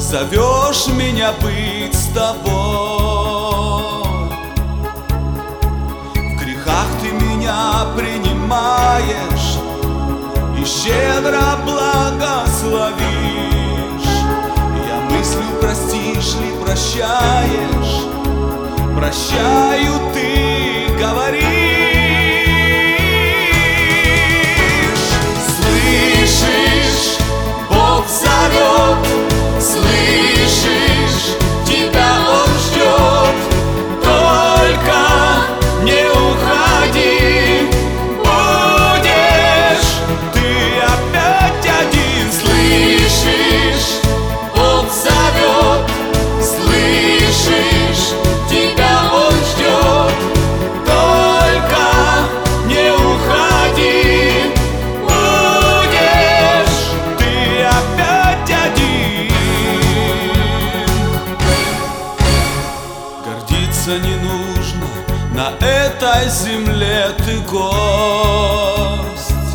зовешь меня быть с тобой. В грехах ты меня принимаешь и щедро благословишь. Я мыслю, простишь ли, прощаешь, прощаю, ты говоришь. Слышишь, Бог зовет, слышишь, тебя Он ждет. Только не уходи, будешь ты опять один. Слышишь, Бог зовет, слышишь, тебя Он ждет. Только не уходи, будешь ты опять один. Гордиться не нужно, на этой земле ты гость.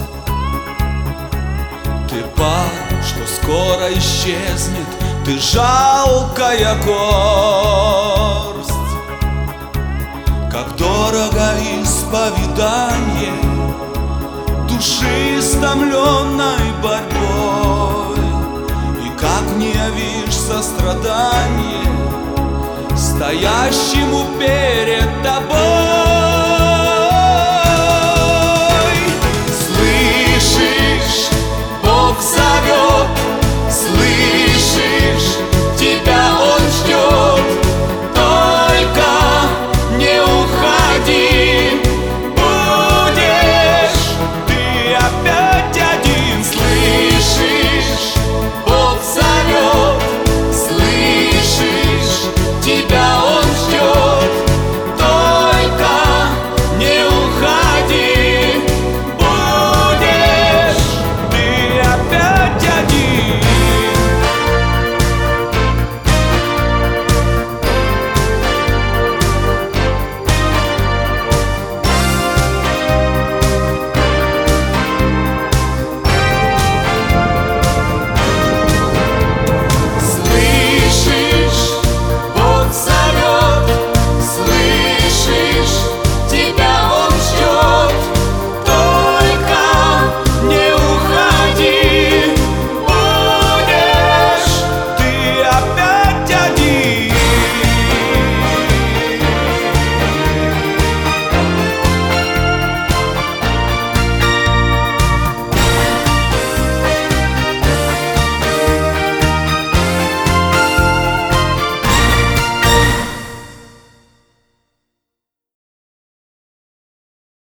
Ты пар, что скоро исчезнет, ты жалкая горсть. Как дорого исповедание души, истомленной борьбой, и как не явишь сострадание стоящему перед тобой.